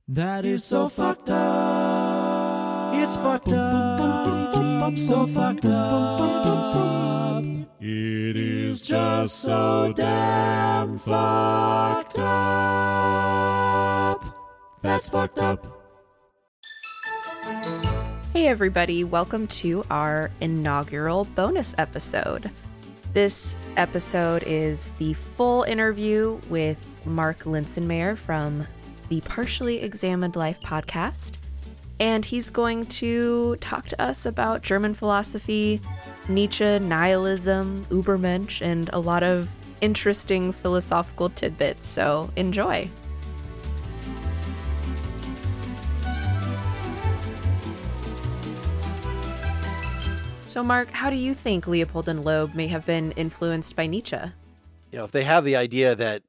That is so fucked up. It's fucked up. So fucked up. It is just so damn fucked up. That's fucked up. Hey everybody, welcome to our inaugural bonus episode. This episode is the full interview with Mark Linsenmayer from the Partially Examined Life podcast, and he's going to talk to us about German philosophy, Nietzsche, nihilism, Übermensch, and a lot of interesting philosophical tidbits, so enjoy. So Mark, how do you think Leopold and Loeb may have been influenced by Nietzsche? You know, if they have the idea that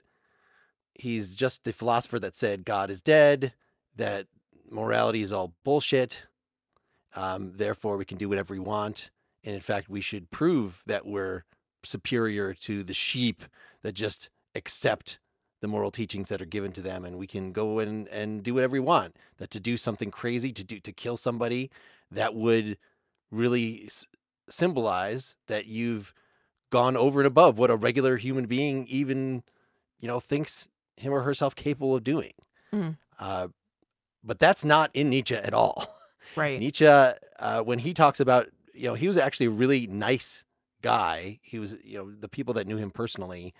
he's just the philosopher that said God is dead, that morality is all bullshit, therefore we can do whatever we want, and in fact we should prove that we're superior to the sheep that just accept the moral teachings that are given to them, and we can go in and do whatever we want, that to do something crazy, to kill somebody, that would really symbolize that you've gone over and above what a regular human being even, thinks him or herself capable of doing. Mm. But that's not in Nietzsche at all. Right. Nietzsche, when he talks about, he was actually a really nice guy. He was, the people that knew him personally,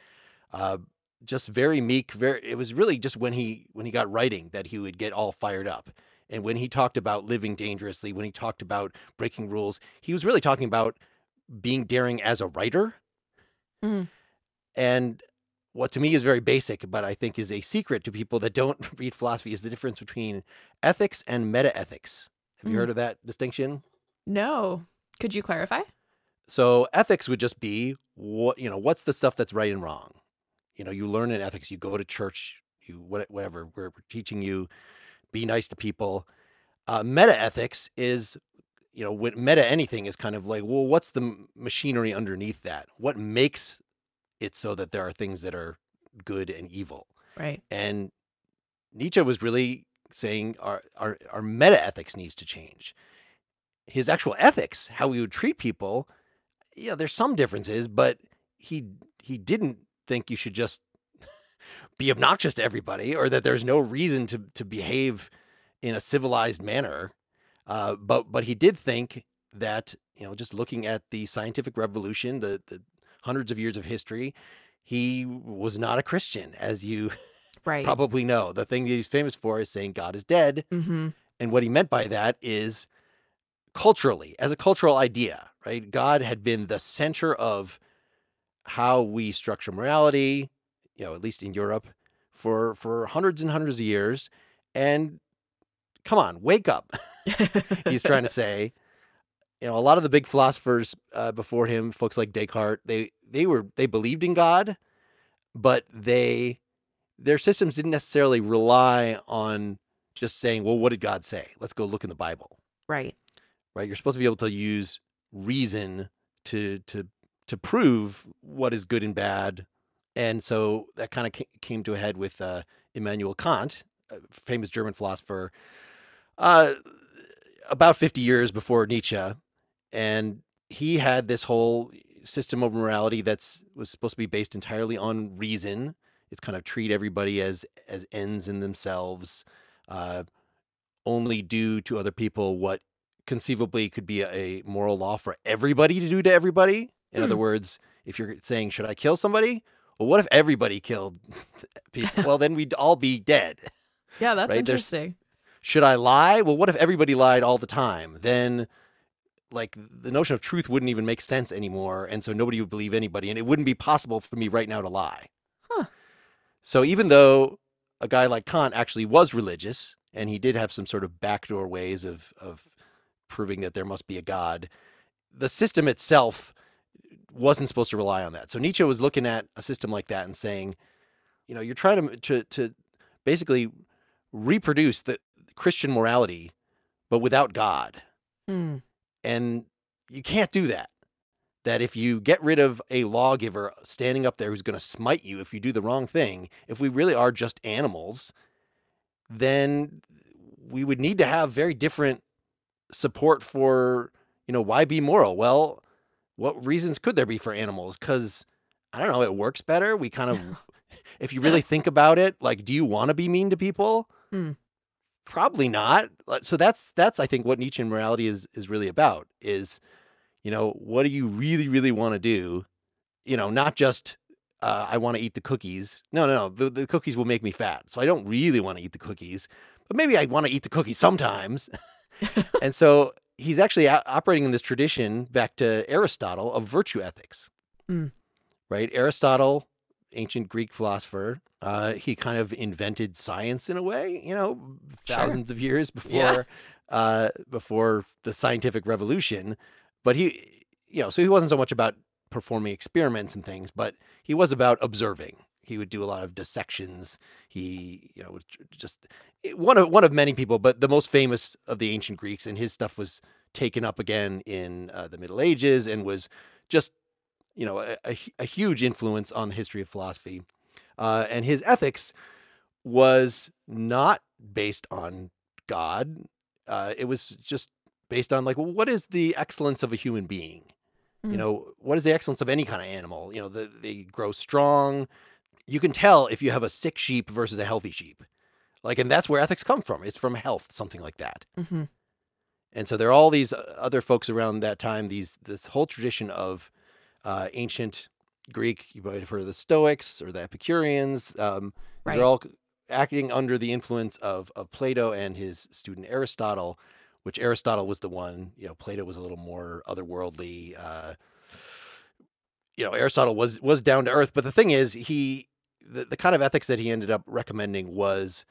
just very meek. It was really just when he got writing that he would get all fired up. And when he talked about living dangerously, when he talked about breaking rules, he was really talking about being daring as a writer. Mm. And what to me is very basic, but I think is a secret to people that don't read philosophy, is the difference between ethics and metaethics. Have you heard of that distinction? No. Could you clarify? So ethics would just be what's the stuff that's right and wrong. You learn in ethics, you go to church, whatever, we're teaching you, be nice to people. Metaethics is, when meta anything is kind of like, well, what's the machinery underneath that? What makes it so that there are things that are good and evil? Right. And Nietzsche was really saying our metaethics needs to change. His actual ethics, how he would treat people, there's some differences, but he didn't think you should just be obnoxious to everybody, or that there's no reason to behave in a civilized manner. But he did think that, just looking at the scientific revolution, the hundreds of years of history, he was not a Christian, as you Right. probably know. The thing that he's famous for is saying God is dead. Mm-hmm. And what he meant by that is culturally, as a cultural idea, right? God had been the center of how we structure morality, at least in Europe, for hundreds and hundreds of years. And come on, wake up, he's trying to say. A lot of the big philosophers before him, folks like Descartes, they believed in God, but their systems didn't necessarily rely on just saying, well, what did God say? Let's go look in the Bible. Right. Right? You're supposed to be able to use reason to prove what is good and bad. And so that kind of came to a head with Immanuel Kant, a famous German philosopher, about 50 years before Nietzsche. And he had this whole system of morality was supposed to be based entirely on reason. It's kind of treat everybody as ends in themselves, only do to other people what conceivably could be a moral law for everybody to do to everybody. In other words, if you're saying, should I kill somebody? Well, what if everybody killed people? Well, then we'd all be dead. Yeah, that's right? interesting. Should I lie? Well, what if everybody lied all the time? Then, like, the notion of truth wouldn't even make sense anymore, and so nobody would believe anybody, and it wouldn't be possible for me right now to lie. Huh. So even though a guy like Kant actually was religious, and he did have some sort of backdoor ways of proving that there must be a God, the system itself wasn't supposed to rely on that. So Nietzsche was looking at a system like that and saying, you're trying to basically reproduce the Christian morality, but without God. Mm. And you can't do that. That if you get rid of a lawgiver standing up there who's going to smite you if you do the wrong thing, if we really are just animals, then we would need to have very different support for, why be moral? Well, what reasons could there be for animals? Because, I don't know, it works better. We kind of, if you really think about it, like, do you want to be mean to people? Probably not. So that's I think what Nietzschean morality is really about is, what do you really, really want to do? Not just I want to eat the cookies. No. The cookies will make me fat. So I don't really want to eat the cookies, but maybe I want to eat the cookies sometimes. And so he's actually operating in this tradition back to Aristotle of virtue ethics, right? Aristotle, ancient Greek philosopher, he kind of invented science in a way, thousands of years before before the scientific revolution. But he, so he wasn't so much about performing experiments and things, but he was about observing. He would do a lot of dissections. He, just one of many people, but the most famous of the ancient Greeks, and his stuff was taken up again in the Middle Ages and was just, a huge influence on the history of philosophy. And his ethics was not based on God. It was just based on what is the excellence of a human being? What is the excellence of any kind of animal? They grow strong. You can tell if you have a sick sheep versus a healthy sheep. And that's where ethics come from. It's from health, something like that. And so there are all these other folks around that time, this whole tradition of ancient Greek, you might have heard of the Stoics or the Epicureans. They're all acting under the influence of Plato and his student Aristotle, which Aristotle was the one, Plato was a little more otherworldly. Aristotle was down to earth. But the thing is, the kind of ethics that he ended up recommending was,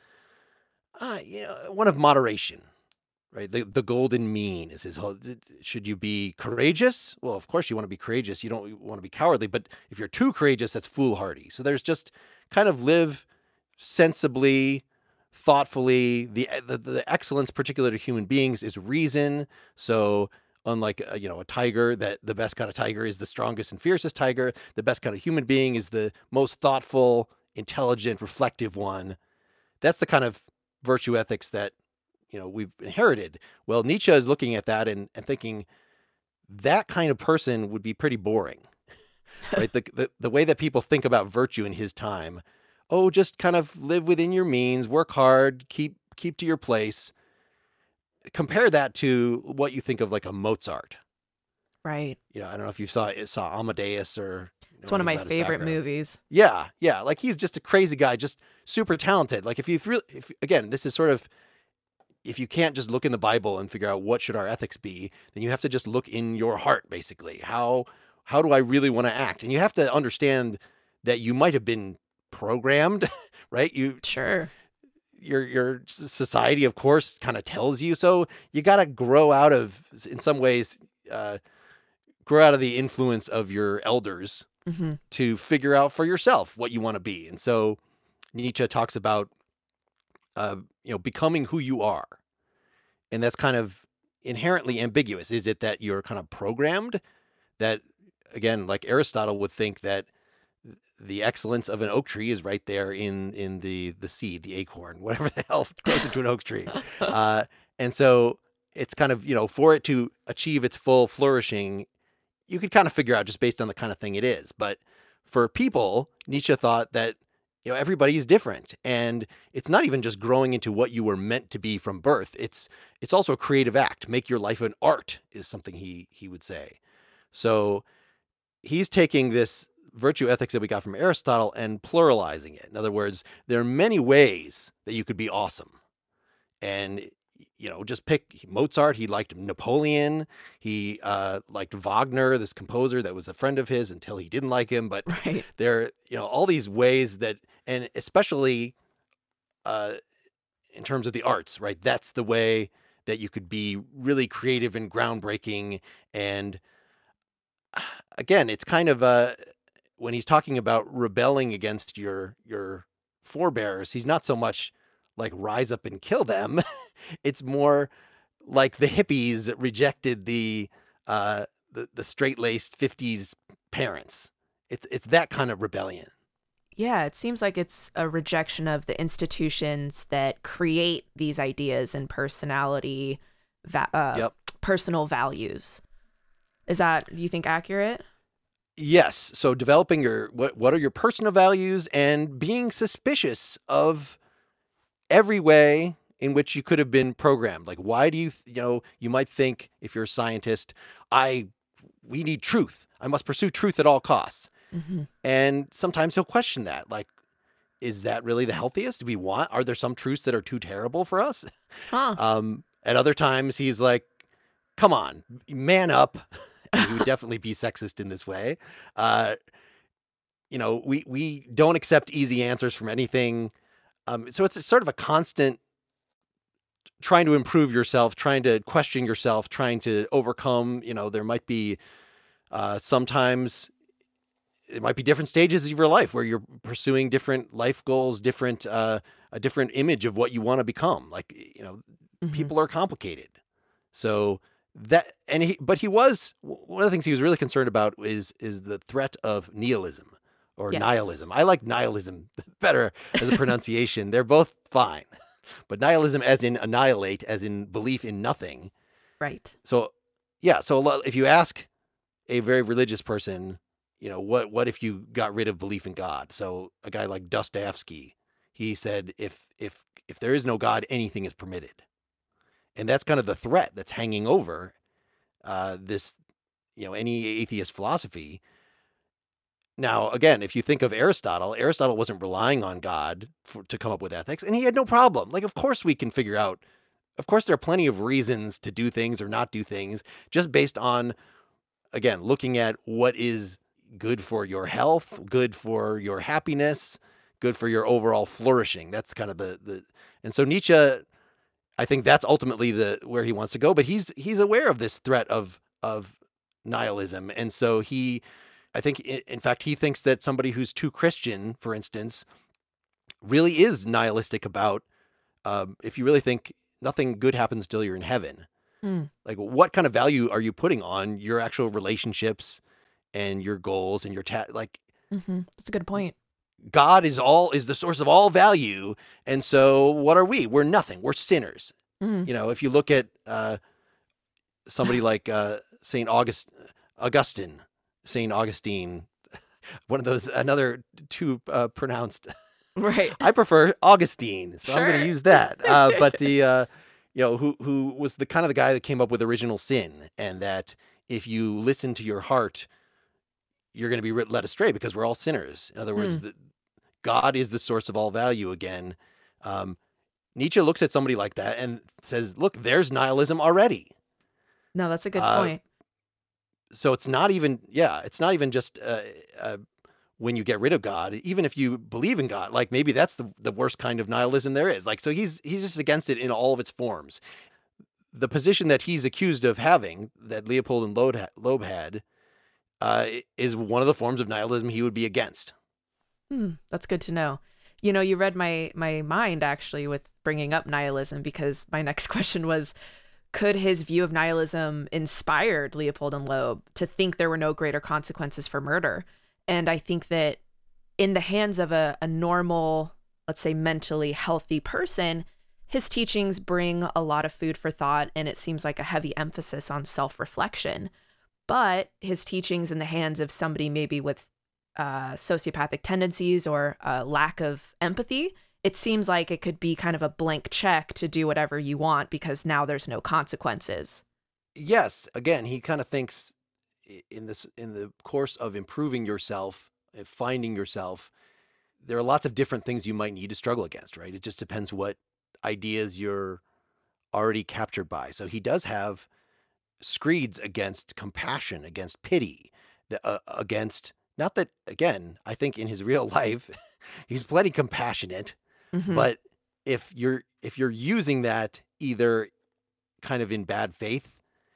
one of moderation, right? The golden mean is his whole. Should you be courageous? Well, of course you want to be courageous. You don't want to be cowardly. But if you're too courageous, that's foolhardy. So there's just kind of live sensibly, thoughtfully. The excellence particular to human beings is reason. So unlike a tiger, that the best kind of tiger is the strongest and fiercest tiger, the best kind of human being is the most thoughtful, intelligent, reflective one. That's the kind of virtue ethics that we've inherited. Well, Nietzsche is looking at that and thinking that kind of person would be pretty boring, right? The way that people think about virtue in his time, just kind of live within your means, work hard, keep to your place. Compare that to what you think of like a Mozart. Right. I don't know if you saw Amadeus or. It's one of my favorite movies. Yeah. Like he's just a crazy guy, just super talented. Like if again, this is sort of, if you can't just look in the Bible and figure out what should our ethics be, then you have to just look in your heart, basically. How do I really want to act? And you have to understand that you might have been programmed, right? Sure. Your society, of course, kind of tells you. So you got to grow out of, in some ways, grow out of the influence of your elders to figure out for yourself what you want to be. And so Nietzsche talks about, becoming who you are. And that's kind of inherently ambiguous. Is it that you're kind of programmed? That, again, like Aristotle would think that the excellence of an oak tree is right there in the seed, the acorn, whatever the hell grows into an oak tree. And so it's kind of, for it to achieve its full flourishing, you could kind of figure out just based on the kind of thing it is. But for people, Nietzsche thought that, everybody is different. And it's not even just growing into what you were meant to be from birth. It's also a creative act. Make your life an art is something he would say. So he's taking this virtue ethics that we got from Aristotle and pluralizing it. In other words, there are many ways that you could be awesome. And, just pick Mozart. He liked Napoleon. He liked Wagner, this composer that was a friend of his until he didn't like him. But there are, all these ways that, and especially in terms of the arts, right? That's the way that you could be really creative and groundbreaking. And again, it's kind of when he's talking about rebelling against your forebears, he's not so much like rise up and kill them. It's more like the hippies that rejected the straight-laced 50s parents. It's that kind of rebellion. Yeah, it seems like it's a rejection of the institutions that create these ideas and Yep. personal values. Is that, do you think, accurate? Yes. So developing what are your personal values and being suspicious of every way in which you could have been programmed. Like, why do you might think, if you're a scientist, we need truth. I must pursue truth at all costs. Mm-hmm. And sometimes he'll question that. Like, is that really the healthiest? Are there some truths that are too terrible for us? Huh. At other times he's like, come on, man up. And he would definitely be sexist in this way. We don't accept easy answers from anything. So it's sort of a constant trying to improve yourself, trying to question yourself, trying to overcome. There might be sometimes it might be different stages of your life where you're pursuing different life goals, a different image of what you want to become. Like, Mm-hmm. people are complicated. So but he was, one of the things he was really concerned about is the threat of nihilism or Yes. nihilism. I like nihilism better as a pronunciation. They're both fine, but nihilism as in annihilate, as in belief in nothing. Right. So, yeah. So if you ask a very religious person, what if you got rid of belief in God? So a guy like Dostoevsky, he said, if there is no God, anything is permitted. And that's kind of the threat that's hanging over this, any atheist philosophy. Now, again, if you think of Aristotle wasn't relying on God to come up with ethics, and he had no problem. Like, of course we can figure out, of course there are plenty of reasons to do things or not do things, just based on, again, looking at what is good for your health, good for your happiness, good for your overall flourishing. That's kind of and so Nietzsche, I think that's ultimately where he wants to go, but he's aware of this threat of nihilism. And so I think in fact, he thinks that somebody who's too Christian, for instance, really is nihilistic about, if you really think nothing good happens till you're in heaven. Like, what kind of value are you putting on your actual relationships and your goals and your Mm-hmm. That's a good point. God is the source of all value. And so what are we? We're nothing. We're sinners. Mm. If you look at somebody like St. Augustine, one of those, another too pronounced. Right. I prefer Augustine, so I'm going Sure. to use that. But who was the kind of the guy that came up with original sin, and that if you listen to your heart, you're going to be led astray because we're all sinners. In other words, God is the source of all value again. Nietzsche looks at somebody like that and says, look, there's nihilism already. No, that's a good point. So it's not even just when you get rid of God, even if you believe in God, like maybe that's the worst kind of nihilism there is. Like, so he's just against it in all of its forms. The position that he's accused of having, that Leopold and Loeb had, is one of the forms of nihilism he would be against. That's good to know. You read my mind actually with bringing up nihilism, because my next question was, could his view of nihilism inspired Leopold and Loeb to think there were no greater consequences for murder? And I think that in the hands of a normal, let's say mentally healthy person, his teachings bring a lot of food for thought, and it seems like a heavy emphasis on self-reflection. But his teachings in the hands of somebody maybe with sociopathic tendencies or a lack of empathy, it seems like it could be kind of a blank check to do whatever you want because now there's no consequences. Yes. Again, he kind of thinks in the course of improving yourself, finding yourself, there are lots of different things you might need to struggle against, right? It just depends what ideas you're already captured by. So he does have screeds against compassion, against pity, against, not that, again, I think in his real life, he's plenty compassionate, but if you're using that either kind of in bad faith,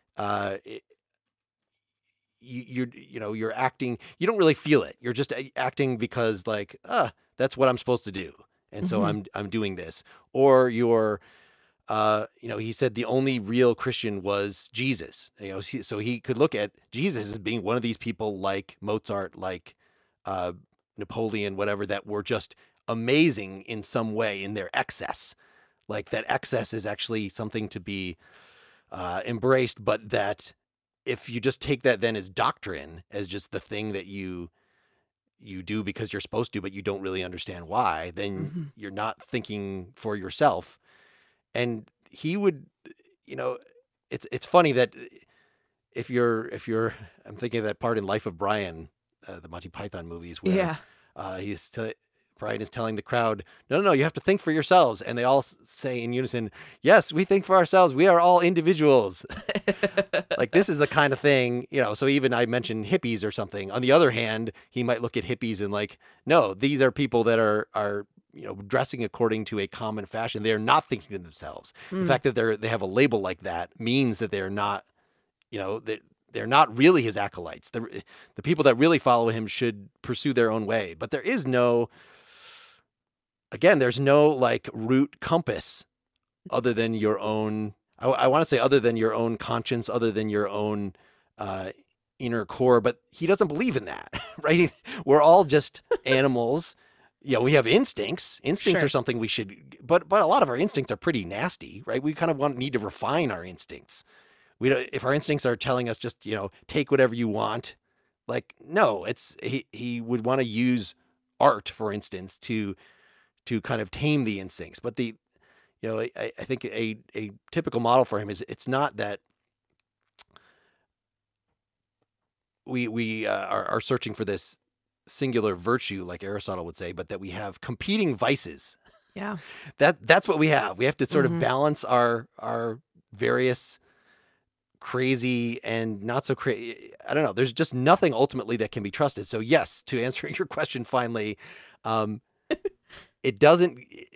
you're acting, you don't really feel it. You're just acting because like, that's what I'm supposed to do. And so I'm doing this. Or you're, he said the only real Christian was Jesus. So he could look at Jesus as being one of these people like Mozart, like Napoleon, whatever, that were just amazing in some way in their excess. Like that excess is actually something to be embraced, but that if you just take that then as doctrine, as just the thing that you do because you're supposed to, but you don't really understand why, then you're not thinking for yourself. And he would, it's funny that if you're, I'm thinking of that part in Life of Brian, the Monty Python movies where Brian is telling the crowd, no, you have to think for yourselves. And they all say in unison, yes, we think for ourselves. We are all individuals. Like this is the kind of thing, so even I mentioned hippies or something. On the other hand, he might look at hippies and like, no, these are people that are dressing according to a common fashion. They're not thinking to themselves. The fact that they have a label like that means that they're not, they're not really his acolytes. The people that really follow him should pursue their own way. But there's no like root compass other than your own, I want to say other than your own conscience, other than your own inner core. But he doesn't believe in that, right? We're all just animals. We have instincts. Instincts are something we should, but a lot of our instincts are pretty nasty, right? We kind of need to refine our instincts. If our instincts are telling us just, take whatever you want, like, no, he would want to use art, for instance, to kind of tame the instincts. But I think a typical model for him is it's not that we are searching for this singular virtue, like Aristotle would say, but that we have competing vices. Yeah. That's what we have. We have to sort of balance our various crazy and not so crazy. I don't know. There's just nothing ultimately that can be trusted. So yes, to answer your question finally, it doesn't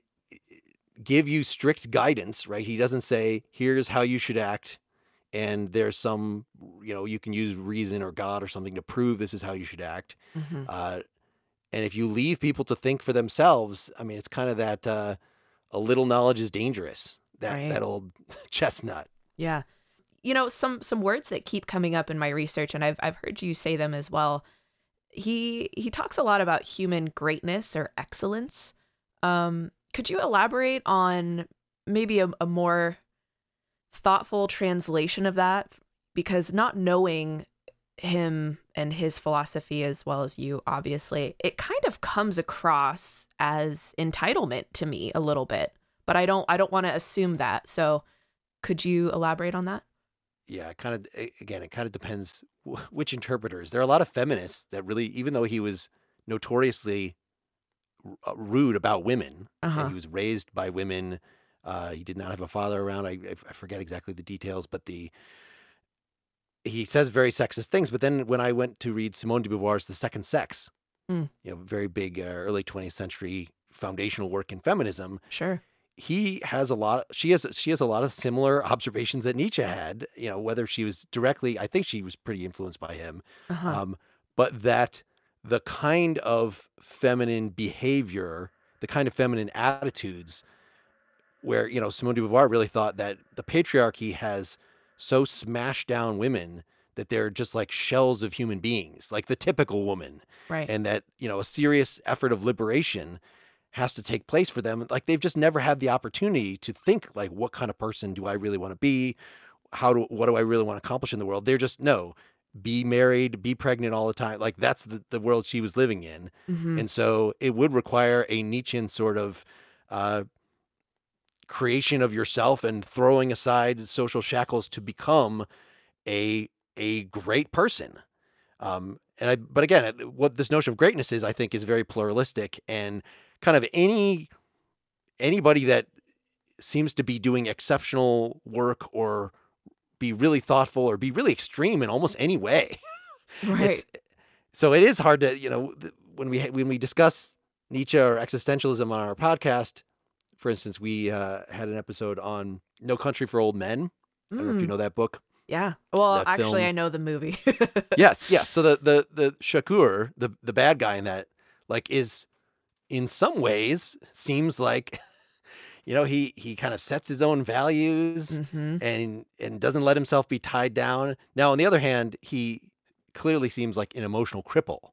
give you strict guidance, right? He doesn't say, here's how you should act. And there's some, you can use reason or God or something to prove this is how you should act. And if you leave people to think for themselves, I mean, it's kind of that a little knowledge is dangerous, that old chestnut. Yeah. Some words that keep coming up in my research, and I've heard you say them as well. He talks a lot about human greatness or excellence. Could you elaborate on maybe a more thoughtful translation of that? Because not knowing him and his philosophy as well as you, obviously, it kind of comes across as entitlement to me a little bit, but I don't want to assume that. So could you elaborate on that? Yeah, it kind of depends which interpreters. There are a lot of feminists that really, even though he was notoriously rude about women, and he was raised by women, he did not have a father around. I forget exactly the details, but he says very sexist things. But then when I went to read Simone de Beauvoir's The Second Sex, very big early 20th century foundational work in feminism. Sure. She has a lot of similar observations that Nietzsche had, whether she was directly, I think she was pretty influenced by him, but that the kind of feminine behavior, the kind of feminine attitudes where, Simone de Beauvoir really thought that the patriarchy has so smashed down women that they're just like shells of human beings, like the typical woman. Right. And that, a serious effort of liberation has to take place for them. Like they've just never had the opportunity to think like, what kind of person do I really want to be? What do I really want to accomplish in the world? They're just, no, be married, be pregnant all the time. Like that's the world she was living in. And so it would require a Nietzschean sort of creation of yourself and throwing aside social shackles to become a great person. But again, what this notion of greatness is, I think, is very pluralistic, and kind of anybody that seems to be doing exceptional work or be really thoughtful or be really extreme in almost any way. Right. So it is hard to, when we discuss Nietzsche or existentialism on our podcast, for instance, we had an episode on No Country for Old Men. I don't know if you know that book. Yeah. Well, that actually, film. I know the movie. Yes. So the Shakur, the bad guy in that, like, is in some ways seems like, he kind of sets his own values and doesn't let himself be tied down. Now, on the other hand, he clearly seems like an emotional cripple.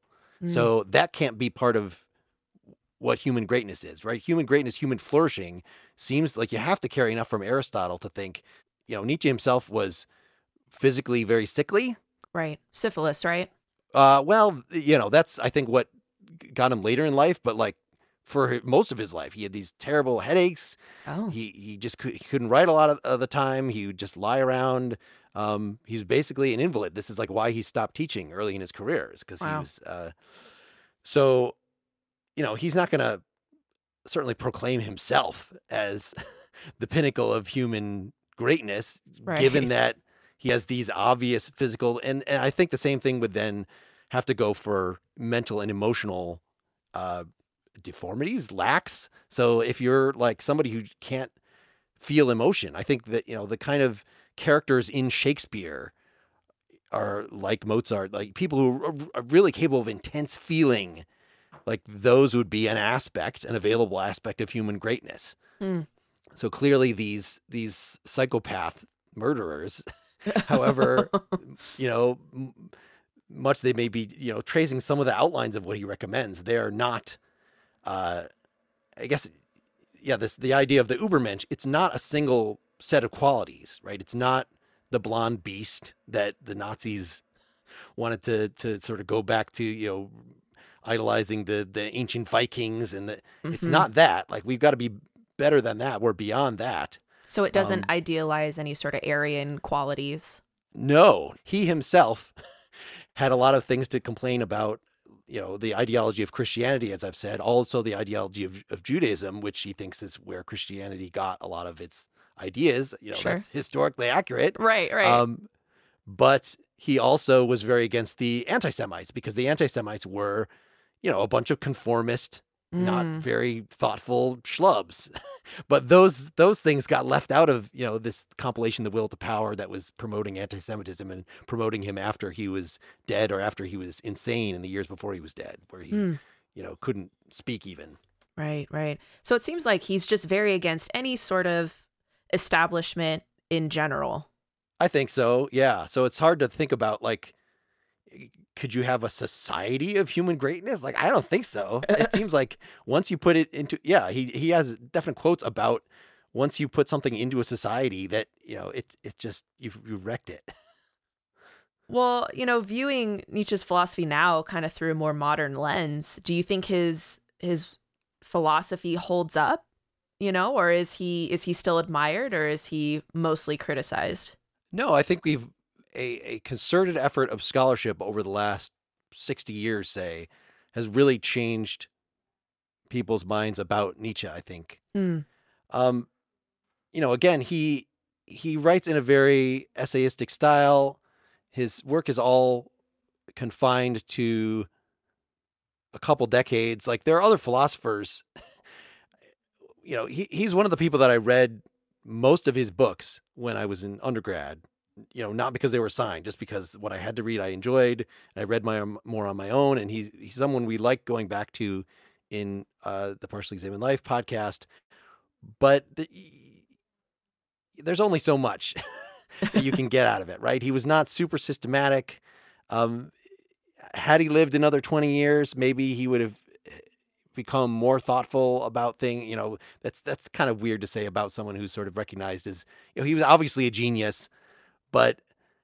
So that can't be part of what human greatness is, right? Human greatness, human flourishing seems like you have to carry enough from Aristotle to think, Nietzsche himself was physically very sickly. Right. Syphilis, right? Well, that's, I think, what got him later in life. But like for most of his life, he had these terrible headaches. Oh. He just he couldn't write a lot of the time. He would just lie around. He was basically an invalid. This is like why he stopped teaching early in his career, is because he was, so, he's not going to certainly proclaim himself as the pinnacle of human greatness, given that he has these obvious physical, and I think the same thing would then have to go for mental and emotional deformities, lacks. So if you're like somebody who can't feel emotion, I think that, the kind of characters in Shakespeare are like Mozart, like people who are really capable of intense feeling. Like those would be an available aspect of human greatness. So clearly these psychopath murderers, however, much they may be, tracing some of the outlines of what he recommends, they're not, I guess, the idea of the Übermensch, it's not a single set of qualities, right? It's not the blonde beast that the Nazis wanted to sort of go back to, idolizing the ancient Vikings, and it's not that. Like, we've got to be better than that. We're beyond that. So it doesn't idealize any sort of Aryan qualities. No, he himself had a lot of things to complain about, the ideology of Christianity, as I've said, also the ideology of Judaism, which he thinks is where Christianity got a lot of its ideas. That's historically accurate. Right. But he also was very against the anti-Semites, because the anti-Semites were, a bunch of conformist, not very thoughtful schlubs. But those things got left out of, this compilation, The Will to Power, that was promoting anti-Semitism and promoting him after he was dead, or after he was insane in the years before he was dead, where he, couldn't speak even. Right. So it seems like he's just very against any sort of establishment in general. I think so. Yeah. So it's hard to think about, like, could you have a society of human greatness? Like, I don't think so. It seems like once you put it into, he has definite quotes about once you put something into a society that, it's just, you've wrecked it. Well, viewing Nietzsche's philosophy now kind of through a more modern lens, do you think his philosophy holds up, or is he still admired, or is he mostly criticized? No, I think we've a concerted effort of scholarship over the last 60 years, say, has really changed people's minds about Nietzsche, I think. Again, he writes in a very essayistic style. His work is all confined to a couple decades. Like, there are other philosophers, he's one of the people that I read most of his books when I was in undergrad. Not because they were signed, just because what I had to read I enjoyed, and I read more on my own. And he's someone we like going back to in the Partially Examined Life podcast. But there's only so much that you can get out of it, right? He was not super systematic. Had he lived another 20 years, maybe he would have become more thoughtful about things. That's kind of weird to say about someone who's sort of recognized as, he was obviously a genius. But,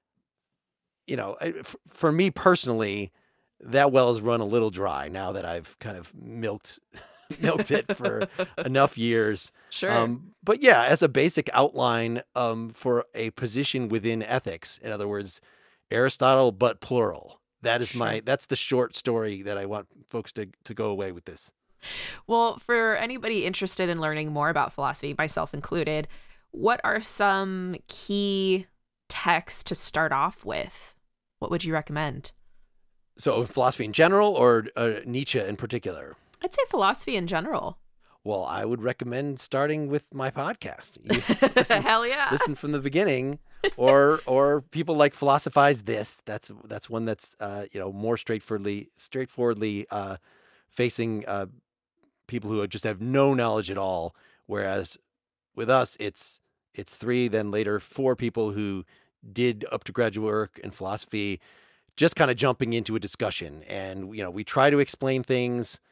for me personally, that well has run a little dry now that I've kind of milked it for enough years. Sure. But yeah, as a basic outline for a position within ethics, in other words, Aristotle, but plural. That is that's the short story that I want folks to go away with this. Well, for anybody interested in learning more about philosophy, myself included, what are some key texts to start off with? What would you recommend? So philosophy in general, or Nietzsche in particular? I'd say philosophy in general. Well, I would recommend starting with my podcast. Hell yeah. Listen from the beginning, or people like Philosophize This. That's one that's more straightforwardly facing people who just have no knowledge at all. Whereas with us, it's 3, then later 4 people who did up to graduate work in philosophy, just kind of jumping into a discussion. And, we try to explain things,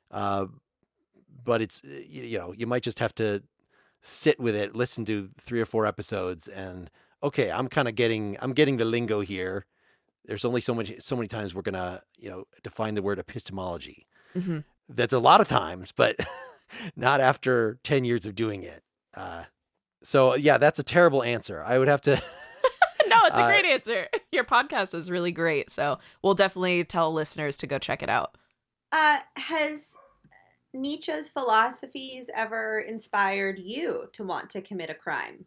but it's, you might just have to sit with it, listen to 3 or 4 episodes, and okay, I'm getting the lingo here. There's only so many times we're gonna, define the word epistemology. Mm-hmm. That's a lot of times, but not after 10 years of doing it. So yeah, that's a terrible answer. I would have to. No, it's a great answer. Your podcast is really great, so we'll definitely tell listeners to go check it out. Has Nietzsche's philosophies ever inspired you to want to commit a crime?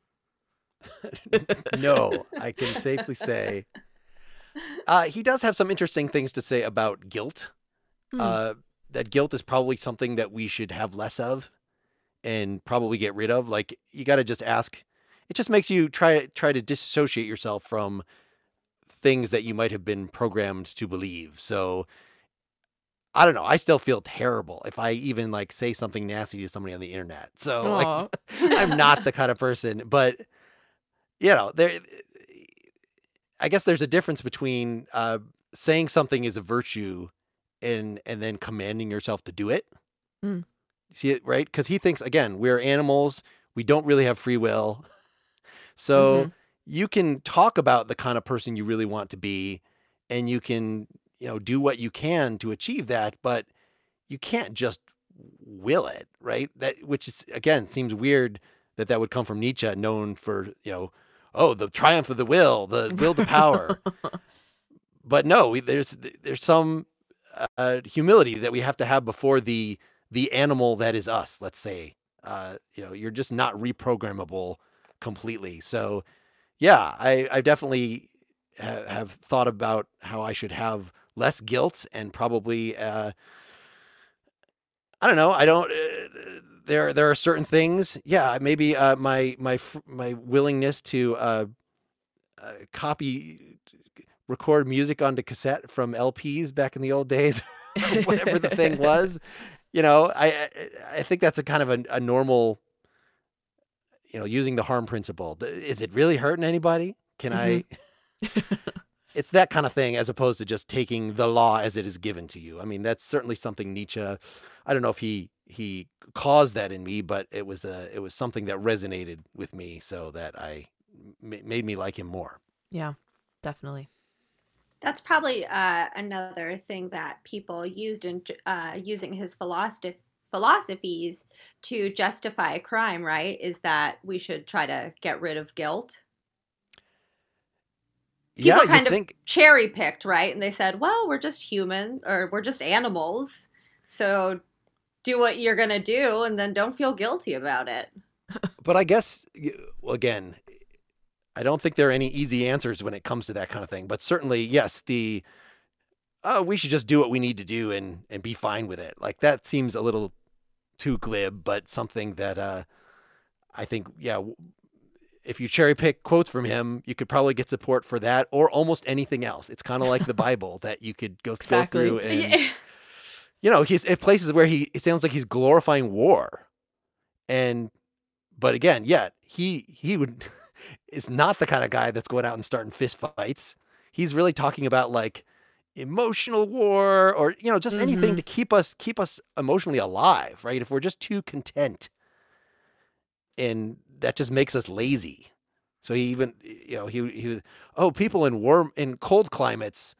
No, I can safely say he does have some interesting things to say about guilt. That guilt is probably something that we should have less of and probably get rid of. Like, you got to just ask. It just makes you try to disassociate yourself from things that you might have been programmed to believe. So I don't know. I still feel terrible if I even say something nasty to somebody on the internet. So I'm not the kind of person, but there, I guess there's a difference between saying something is a virtue and then commanding yourself to do it. Mm. See it, right? Because he thinks, again, we're animals. We don't really have free will. So you can talk about the kind of person you really want to be, and you can, do what you can to achieve that, but you can't just will it, right? Which is, again, seems weird that would come from Nietzsche, known for, the triumph of the will to power. But no, there's some humility that we have to have before the animal that is us, let's say. You're just not reprogrammable completely. So yeah, I definitely have thought about how I should have less guilt, and probably I don't know. I don't. There are certain things. Yeah, maybe my willingness to record music onto cassette from LPs back in the old days, whatever the thing was. I think that's a kind of a normal. Using the harm principle. Is it really hurting anybody? Can I? It's that kind of thing, as opposed to just taking the law as it is given to you. I mean, that's certainly something Nietzsche. I don't know if he caused that in me, but it was something that resonated with me, so that made me like him more. Yeah, definitely. That's probably another thing that people used in using his philosophies to justify a crime, right? Is that we should try to get rid of guilt. People kind of cherry picked, right? And they said, well, we're just human, or we're just animals. So do what you're going to do, and then don't feel guilty about it. But I guess, again, I don't think there are any easy answers when it comes to that kind of thing. But certainly, yes, we should just do what we need to do and be fine with it. Like, that seems a little too glib, but something that I think, if you cherry pick quotes from him, you could probably get support for that, or almost anything else. It's kind of like the Bible that you could go through, and he's at places where it sounds like he's glorifying war, but again, he would is not the kind of guy that's going out and starting fist fights. He's really talking about emotional war, or just anything to keep us emotionally alive, right? If we're just too content, and that just makes us lazy. So he even people in cold climates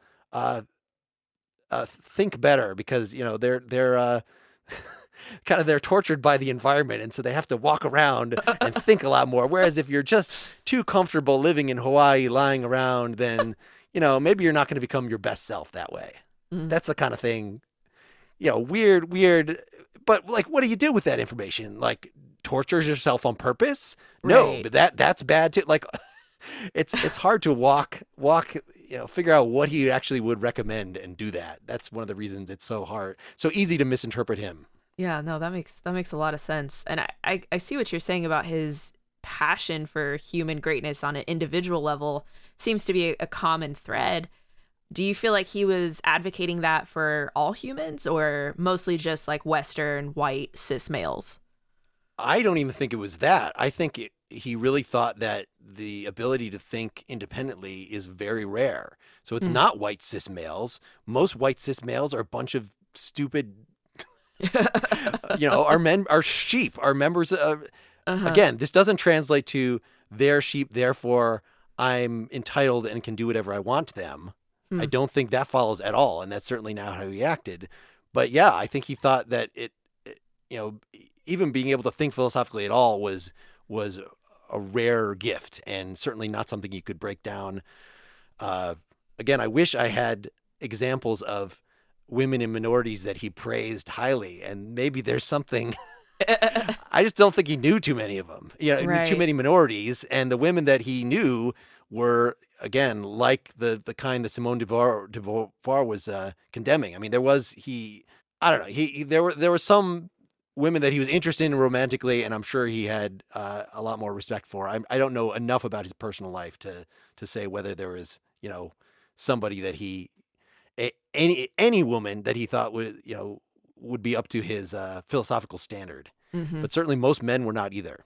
think better, because they're kind of, they're tortured by the environment, and so they have to walk around and think a lot more. Whereas if you're just too comfortable living in Hawaii, lying around, then maybe you're not going to become your best self that way. That's the kind of thing, weird. But what do you do with that information? Tortures yourself on purpose? No, right. But that's bad too. It's hard to walk, figure out what he actually would recommend and do that. That's one of the reasons it's so hard, so easy to misinterpret him. Yeah, no, that makes a lot of sense. And I see what you're saying about his passion for human greatness on an individual level. Seems to be a common thread. Do you feel like he was advocating that for all humans, or mostly just Western white cis males? I don't even think it was that. I think he really thought that the ability to think independently is very rare. So it's not white cis males. Most white cis males are a bunch of stupid, our men are sheep, are members of, again, this doesn't translate to they're sheep, therefore I'm entitled and can do whatever I want to them. I don't think that follows at all. And that's certainly not how he acted. But yeah, I think he thought that even being able to think philosophically at all was a rare gift, and certainly not something you could break down. Again, I wish I had examples of women and minorities that he praised highly, and maybe there's something. I just don't think he knew too many of them. Right. Too many minorities, and the women that he knew were, again, like the kind that Simone de Beauvoir was condemning. I mean, there were some women that he was interested in romantically, and I'm sure he had a lot more respect for. I don't know enough about his personal life to say whether there was, somebody that any woman that he thought would be up to his philosophical standard. But certainly most men were not either.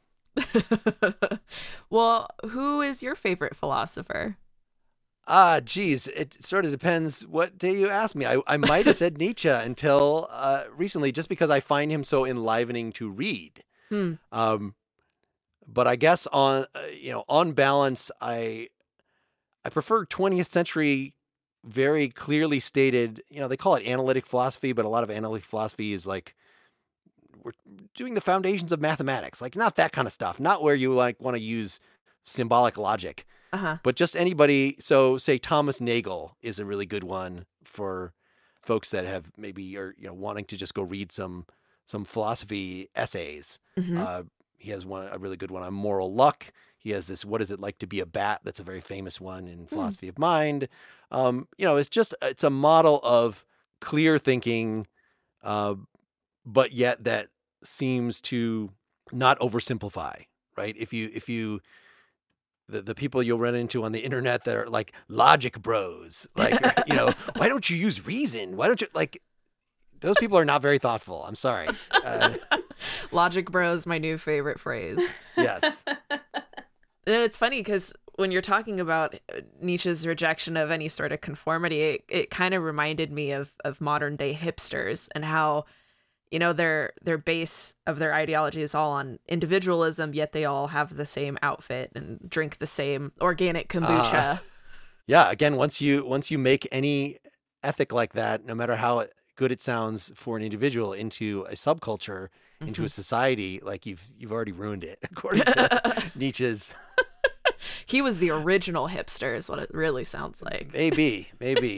Well, who is your favorite philosopher? Geez, it sort of depends what day you ask me. I might have said Nietzsche until recently, just because I find him so enlivening to read. But I guess on balance, I prefer 20th century, very clearly stated, they call it analytic philosophy, but a lot of analytic philosophy is like, we're doing the foundations of mathematics, like not that kind of stuff, not where you want to use symbolic logic. But just anybody. So say Thomas Nagel is a really good one for folks that have maybe are wanting to just go read some philosophy essays. He has a really good one on moral luck. He has this, what is it like to be a bat? That's a very famous one in philosophy of mind. It's a model of clear thinking, but yet that seems to not oversimplify, right? If you the people you'll run into on the internet that are like logic bros, like, why don't you use reason? Why don't you those people are not very thoughtful. I'm sorry. Logic bros, my new favorite phrase. Yes. And it's funny because when you're talking about Nietzsche's rejection of any sort of conformity, it kind of reminded me of modern day hipsters and how, their base of their ideology is all on individualism, yet they all have the same outfit and drink the same organic kombucha. Yeah. Again, once you make any ethic like that, no matter how good it sounds for an individual, into a subculture, into a society, like you've already ruined it, according to Nietzsche's. He was the original hipster is what it really sounds like. Maybe.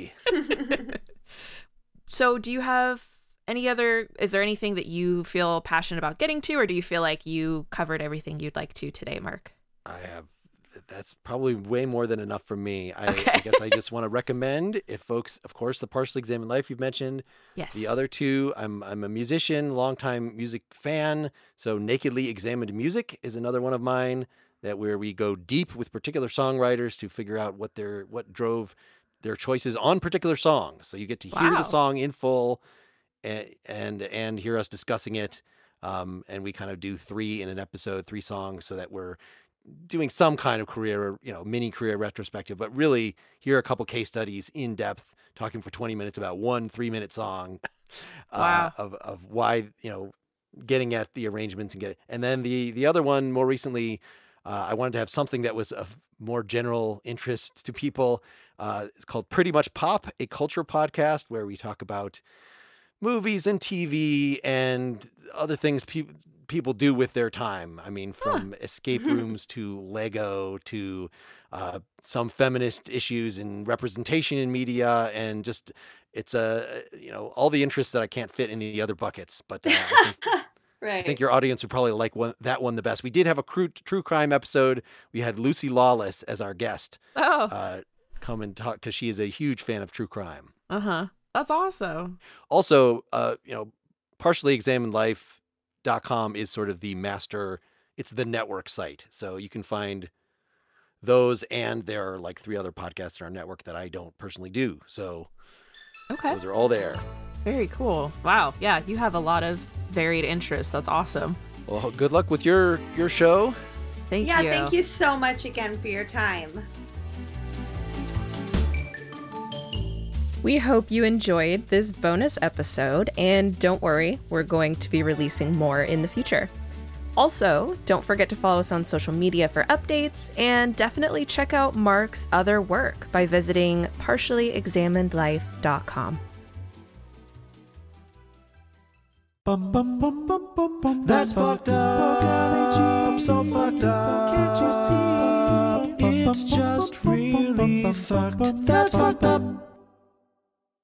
So do you have is there anything that you feel passionate about getting to, or do you feel like you covered everything you'd like to today, Mark? That's probably way more than enough for me. I guess I just want to recommend, if folks, of course, the Partially Examined Life you've mentioned. Yes. The other two, I'm a musician, longtime music fan. So Nakedly Examined Music is another one of mine, where we go deep with particular songwriters to figure out what drove their choices on particular songs. So you get to hear the song in full and hear us discussing it. And we kind of do 3 in an episode, 3 songs, so that we're doing some kind of career, mini career retrospective, but really here are a couple case studies in depth, talking for 20 minutes about one 3-minute song of why, getting at the arrangements and then the other one more recently, I wanted to have something that was of more general interest to people. It's called Pretty Much Pop, a culture podcast where we talk about movies and TV and other things people do with their time. I mean, from escape rooms to Lego to some feminist issues and representation in media, and just it's all the interests that I can't fit in the other buckets. But I think your audience would probably like that one the best. We did have a true crime episode. We had Lucy Lawless as our guest. Come and talk because she is a huge fan of true crime. That's awesome. Also, partiallyexaminedlife.com is sort of the master. It's the network site. So you can find those, and there are like 3 other podcasts in our network that I don't personally do. So those are all there. Very cool. Wow. Yeah, you have a lot of varied interests. That's awesome. Well, good luck with your show. Thank Yeah, you. thank you so much again for your time. We hope you enjoyed this bonus episode, and don't worry, we're going to be releasing more in the future. Also, don't forget to follow us on social media for updates, and definitely check out Mark's other work by visiting partiallyexaminedlife.com. That's fucked up. So fucked up. Can't you see? It's just really fucked. That's fucked up.